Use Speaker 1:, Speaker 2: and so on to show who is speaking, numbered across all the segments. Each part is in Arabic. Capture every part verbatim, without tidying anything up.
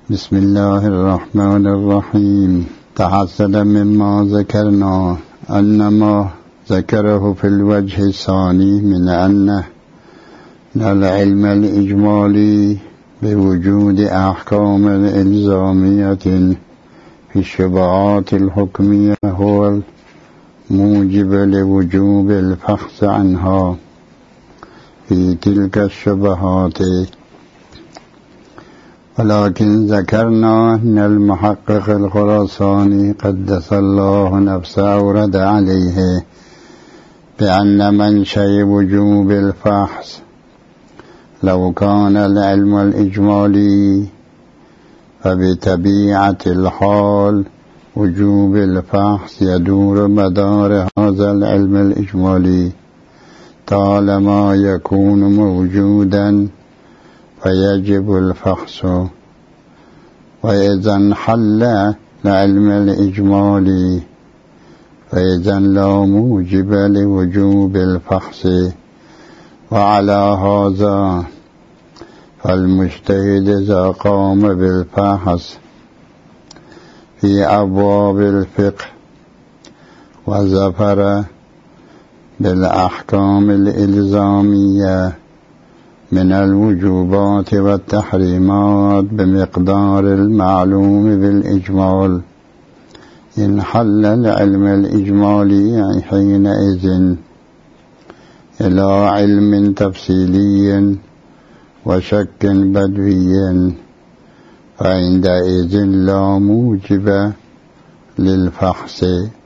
Speaker 1: بسم الله الرحمن الرحيم. تحصل مما ذكرنا أن ما ذكره في الوجه الثاني من أن العلم الإجمالي بوجود أحكام الإلزامية في الشبهات الحكمية هو الموجب لوجوب الفحص عنها في تلك الشبهات، ولكن ذكرنا أن المحقق الخراساني قدس الله نفسه أورد عليه بأن منشأ وجوب الفحص لو كان العلم الإجمالي فبطبيعة الحال وجوب الفحص يدور مدار هذا العلم الإجمالي طالما يكون موجودا فيجب الفحص، وإذا انحل العلم الإجمالي فإذا لا موجب لوجوب الفحص. وعلى هذا فالمجتهد إذا قام بالفحص في أبواب الفقه وظفر بالأحكام الإلزامية من الوجوبات والتحريمات بمقدار المعلوم بالإجمال انحل العلم الإجمالي حينئذ إلى علم تفصيلي وشك بدوي، فعندئذ لا موجب للفحص،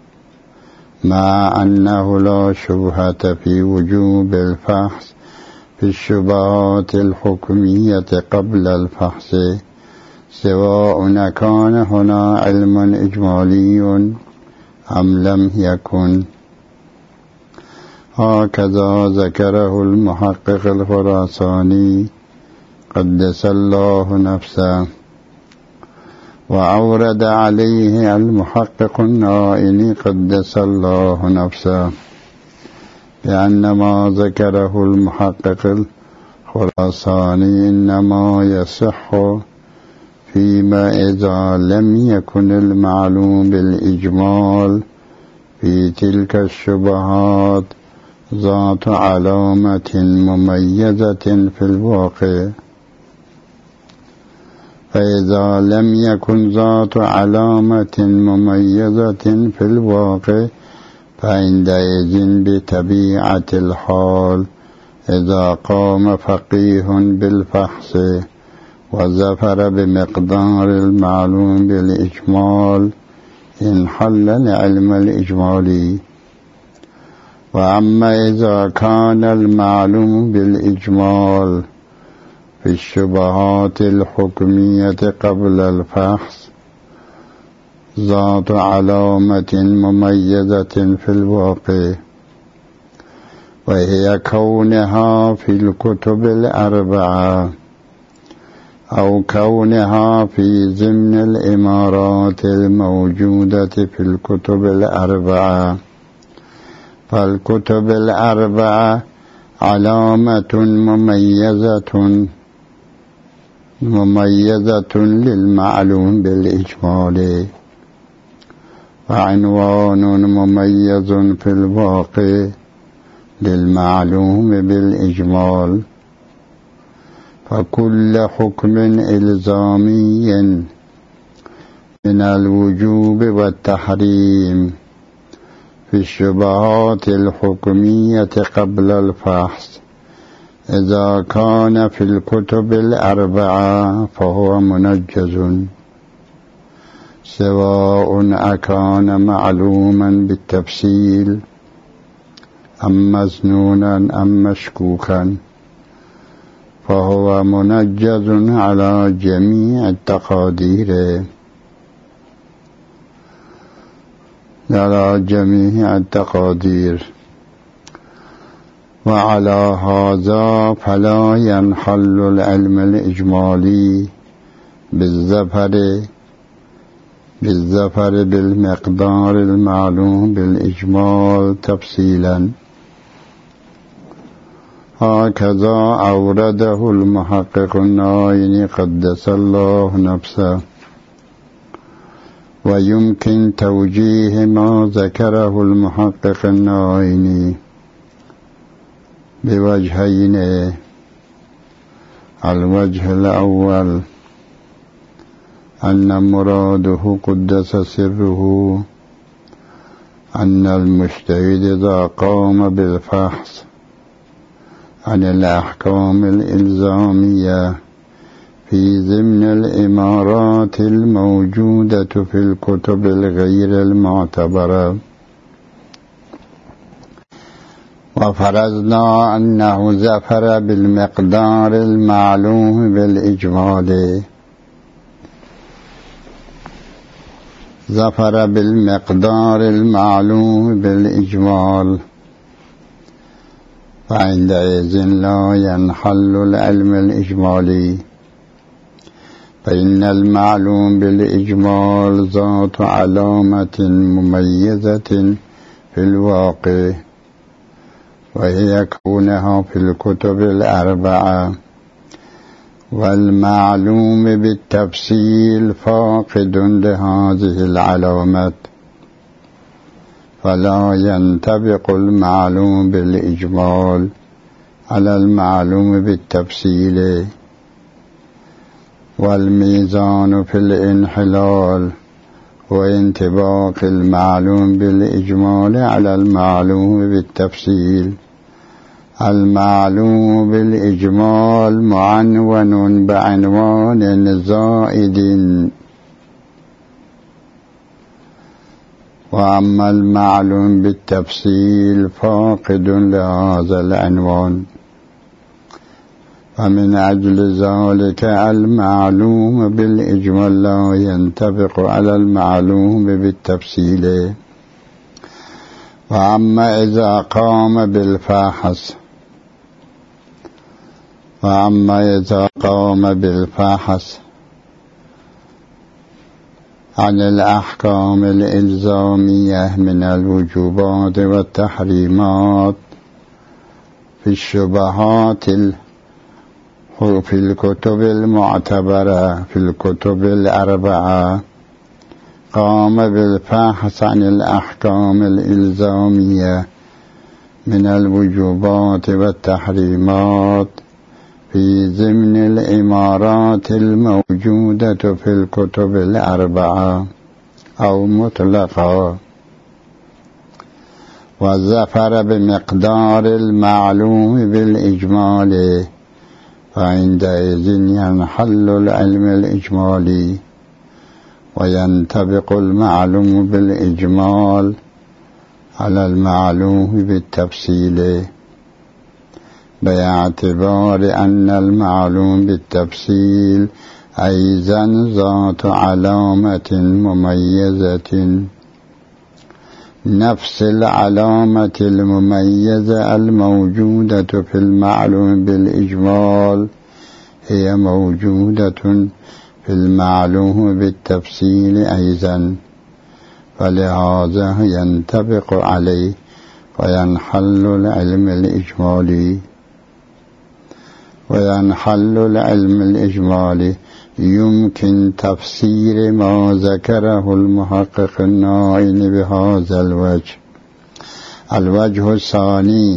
Speaker 1: مع أنه لا شبهة في وجوب الفحص في الشبهات الحكمية قبل الفحص، سواء كان هنا علم إجمالي أم لم يكن. هكذا ذكره المحقق الخراساني قدس الله نفسه، وأورد عليه المحقق النائني قدس الله نفسه بأن ما ذكره المحقق الخراساني إنما يصح فيما إذا لم يكن المعلوم بالإجمال في تلك الشبهات ذات علامة مميزة في الواقع، فإذا لم يكن ذات علامة مميزة في الواقع فعندئذ بطبيعة الحال إذا قام فقيه بالفحص وظفر بمقدار المعلوم بالإجمال انحل العلم الإجمالي. وأما إذا كان المعلوم بالإجمال في الشبهات الحكمية قبل الفحص ذات علامة مميزة في الواقع، وهي كونها في الكتب الأربعة أو كونها في ضمن الإمارات الموجودة في الكتب الأربعة، فالكتب الأربعة علامة مميزة مميزة للمعلوم بالإجمال، وعنوان مميز في الواقع للمعلوم بالإجمال، فكل حكم إلزامي من الوجوب والتحريم في الشبهات الحكمية قبل الفحص إذا كان في الكتب الأربعة فهو منجز، سواء أكان معلوما بالتفصيل أم مظنونا أم مشكوكا، فهو منجز على جميع التقادير على جميع التقادير وعلى هذا فلا ينحل العلم الإجمالي بالظفر بالظفر بالمقدار المعلوم بالإجمال تفصيلا. هكذا أورده المحقق النايني قدس الله نفسه. ويمكن توجيه ما ذكره المحقق النايني بوجهين: الوجه الأول أن مراده قدس سره أن المجتهد إذا قام بالفحص عن الأحكام الإلزامية في ضمن الإمارات الموجودة في الكتب الغير المعتبرة، وفرضنا أنه ظفر بالمقدار المعلوم بالإجمال ظفر بالمقدار المعلوم بالإجمال فعندئذ لا ينحل العلم الإجمالي، فإن المعلوم بالإجمال ذات علامة مميزة في الواقع، وهي كونها في الكتب الأربعة، والمعلوم بالتفصيل فاقد لهذه العلامات، فلا ينطبق المعلوم بالإجمال على المعلوم بالتفصيل. والميزان في الانحلال وانطباق المعلوم بالإجمال على المعلوم بالتفصيل. المعلوم بالإجمال معنون بعنوان زائد، وأما المعلوم بالتفصيل فاقد لهذا العنوان، فمن أجل ذلك المعلوم بالإجمال لا ينطبق على المعلوم بالتفصيل. وأما إذا قام بالفحص وأما إذا قام بالفحص عن الأحكام الإلزامية من الوجوبات والتحريمات في الشبهات في الكتب المعتبرة في الكتب الأربعة، قام بالبحث عن الأحكام الإلزامية من الوجوبات والتحريمات في ضمن الإمارات الموجودة في الكتب الأربعة أو مطلقة، وظفر بمقدار المعلوم بالإجمال، فعندئذ ينحل العلم الإجمالي وينطبق المعلوم بالإجمال على المعلوم بالتفصيل، باعتبار أن المعلوم بالتفصيل أيضا ذات علامة مميزة، نفس العلامة المميزة الموجودة في المعلوم بالإجمال هي موجودة في المعلوم بالتفصيل أيضا، فلهذا ينطبق عليه وينحل العلم الإجمالي. وينحل العلم الإجمالي يمكن تفسير ما ذكره المحقق الناعين بهذا الوجه. الوجه الثاني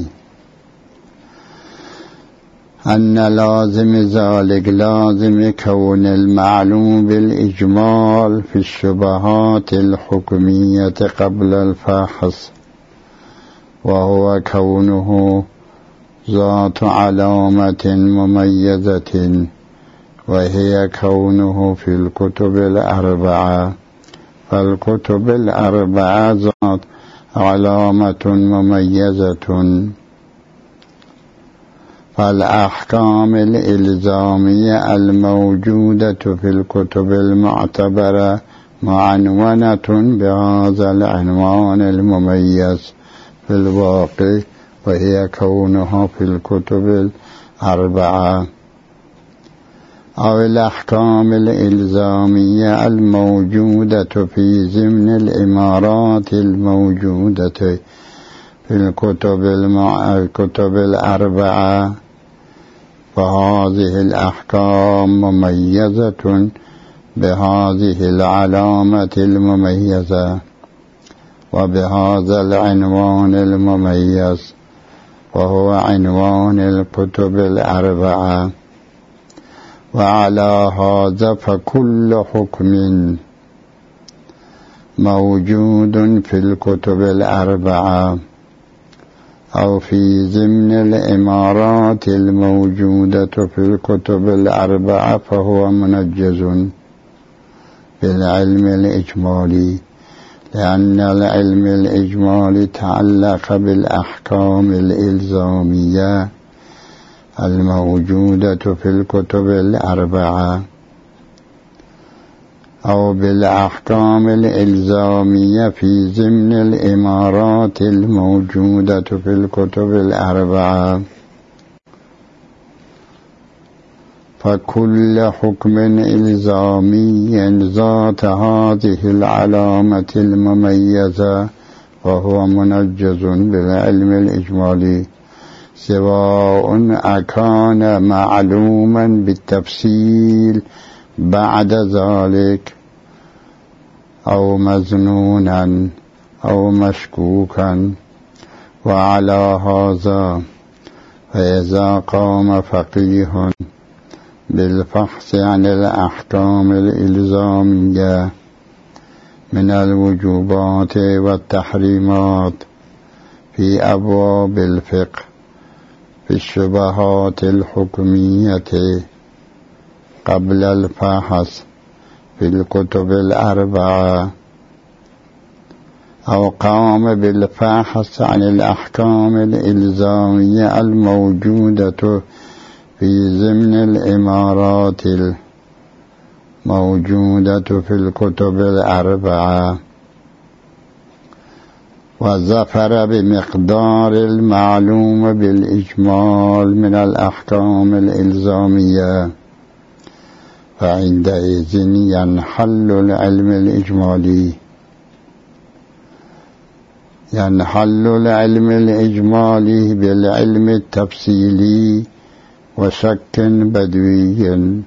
Speaker 1: أن لازم ذلك لازم كون المعلوم بالإجمال في الشبهات الحكمية قبل الفحص، وهو كونه ذات علامة مميزة، وهي كونه في الكتب الأربعة، فالكتب الأربعة ذات علامة مميزة. فالأحكام الإلزامية الموجودة في الكتب المعتبرة معنونة بهذا العنوان المميز في الواقع، وهي كونها في الكتب الأربعة. أو الأحكام الإلزامية الموجودة في ضمن الإمارات الموجودة في الكتب, المع... الكتب الأربعة، فهذه الأحكام مميزة بهذه العلامة المميزة وبهذا العنوان المميز، وهو عنوان الكتب الأربعة. وعلى هذا فكل حكم موجود في الكتب الأربعة أو في ضمن الإمارات الموجودة في الكتب الأربعة فهو منجز بالعلم الإجمالي، لأن العلم الإجمالي تعلق بالأحكام الإلزامية الموجودة في الكتب الأربعة أو بالأحكام الإلزامية في ضمن الإمارات الموجودة في الكتب الأربعة. فكل حكم إلزامي ذات هذه العلامة المميزة وهو منجز بالعلم الإجمالي، سواء أكان معلوما بالتفصيل بعد ذلك أو مظنونا أو مشكوكا. وعلى هذا فإذا قام فقيه بالفحص عن الأحكام الإلزامية من الوجوبات والتحريمات في أبواب الفقه في الشبهات الحكمية قبل الفحص في الكتب الأربعة، أو قام بالفحص عن الأحكام الإلزامية الموجودة في ضمن الإمارات الموجودة في الكتب الأربعة، وظفر بمقدار المعلوم بالإجمال من الأحكام الإلزامية، فعندئذ ينحل العلم الإجمالي ينحل العلم الإجمالي بالعلم التفصيلي وشك بدوي،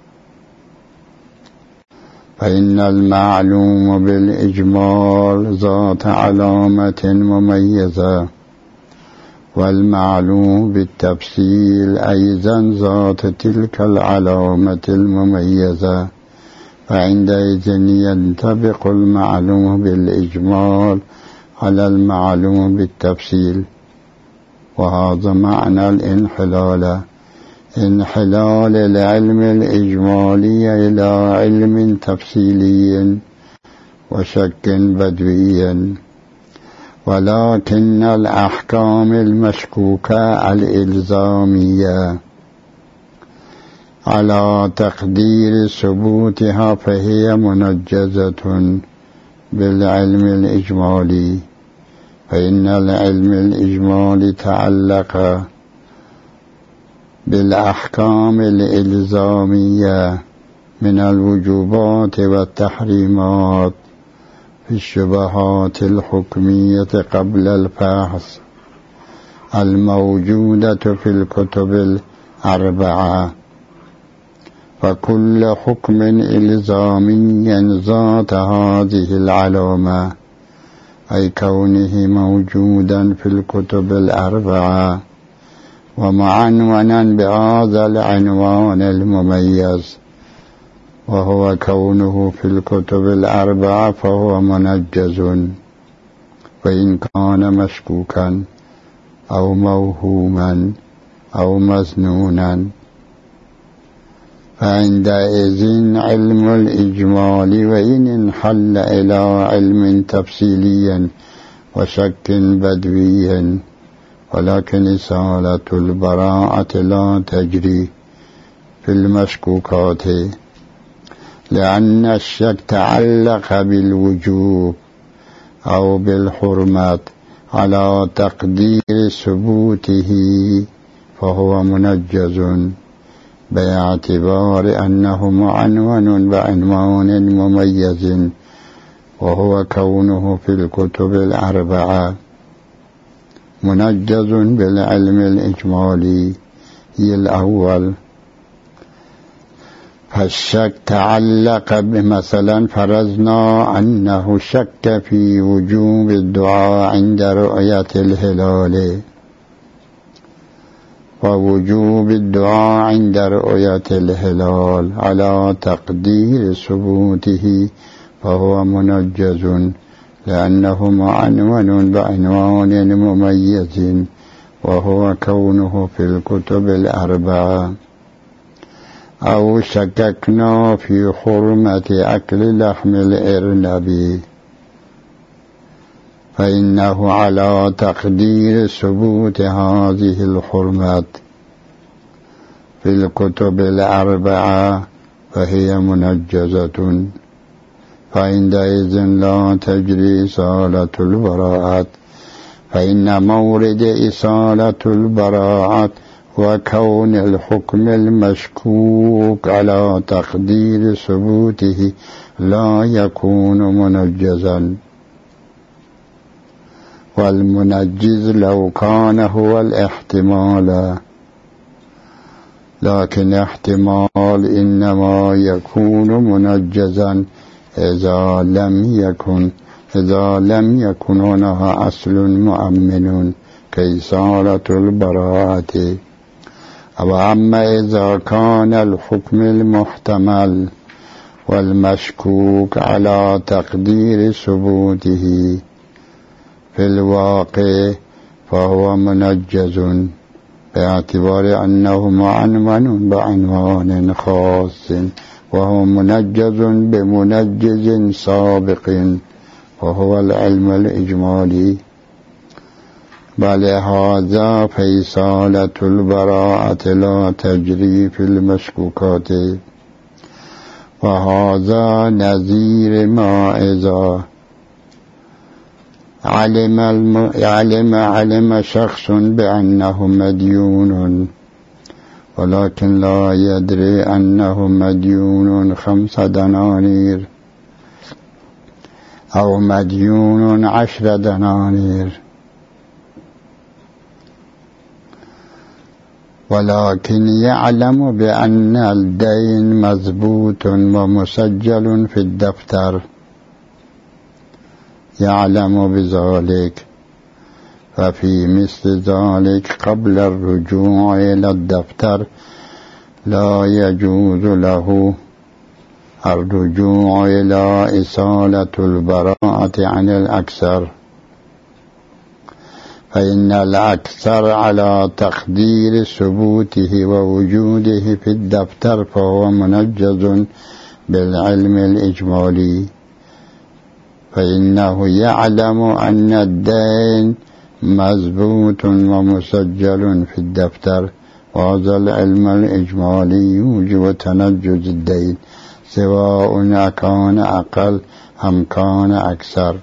Speaker 1: فإن المعلوم بالإجمال ذات علامة مميزة، والمعلوم بالتفصيل أيضا ذات تلك العلامة المميزة، فعندئذ ينطبق المعلوم بالإجمال على المعلوم بالتفصيل. وهذا معنى الانحلال، انحلال العلم الإجمالي إلى علم تفصيلي وشك بدوي. ولكن الأحكام المشكوكة الإلزامية على تقدير ثبوتها فهي منجزة بالعلم الإجمالي، فإن العلم الإجمالي تعلق بالأحكام الإلزامية من الوجوبات والتحريمات في الشبهات الحكمية قبل الفحص الموجودة في الكتب الأربعة. فكل حكم إلزامي ذات هذه العلامة، أي كونه موجودا في الكتب الأربعة ومعنونا بهذا العنوان المميز وهو كونه في الكتب الأربعة، فهو منجز، وإن كان مشكوكا أو موهوما أو مظنونا. فعندئذ علم الإجمال وإن انحل إلى علم تفصيلي وشك بدوي، ولكن إزالة البراءة لا تجري في المشكوكات، لأن الشك تعلق بالوجوب أو بالحرمة على تقدير ثبوته، فهو منجز باعتبار أنه معنون بعنوان مميز وهو كونه في الكتب الأربعة. منجز بالعلم الإجمالي الأول. فالشك تعلق بمثلا فرضنا أنه شك في وجوب الدعاء عند رؤية الهلال، ووجوب الدعاء عند رؤية الهلال على تقدير ثبوته فهو منجز، لأنه معنون بعنوان مميز وهو كونه في الكتب الأربعة. أو شككنا في حرمة أكل لحم الإرنب، فإنه على تقدير ثبوت هذه الحرمة في الكتب الأربعة فهي منجزة، فعندئذ لا تجري إصالة البراءة، فإن مورد إصالة البراءة وكون الحكم المشكوك على تقدير ثبوته لا يكون منجزا. والمنجز لو كان هو الاحتمال، لكن احتمال إنما يكون منجزا إذا لم يكن إذا لم يكن هناك أصل مؤمن كإصالة البراءة. وأما إذا كان الحكم المحتمل والمشكوك على تقدير ثبوته في الواقع فهو منجز، باعتبار أنه معنون بعنوان خاص، وهو منجز بمنجز سابق وهو العلم الإجمالي. ولهذا فإصالة البراءة لا تجري في المشكوكات، وهذا نظير ما إذا علم, الم... علم, علم شخص بأنه مديون ولكن لا يدري أنه مديون خمس دنانير أو مديون عشر دنانير، ولكن يعلم بأن الدين مضبوط ومسجل في الدفتر، يعلم بذلك، ففي مثل ذلك قبل الرجوع إلى الدفتر لا يجوز له الرجوع إلى إصالة البراءة عن الأكثر، فإن الأكثر على تقدير ثبوته ووجوده في الدفتر فهو منجز بالعلم الإجمالي، فإنه يعلم أن الدين مضبوط ومسجل في الدفتر، وهذا العلم الإجمالي يوجب تنجز الدين سواء كان أقل أم كان أكثر،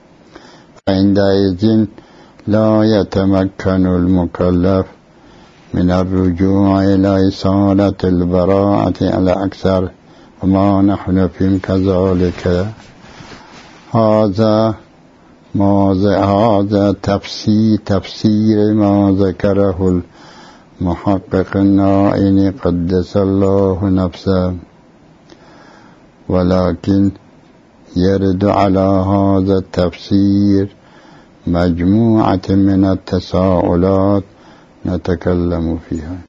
Speaker 1: فعندئذ لا يتمكن المكلف من الرجوع إلى إصالة البراءة على أكثر، وما نحن في كذلك. هذا ما هذا تفسير تفسير ما ذكره المحقق النائني قدس الله نفسه، ولكن يرد على هذا التفسير مجموعة من التساؤلات نتكلم فيها.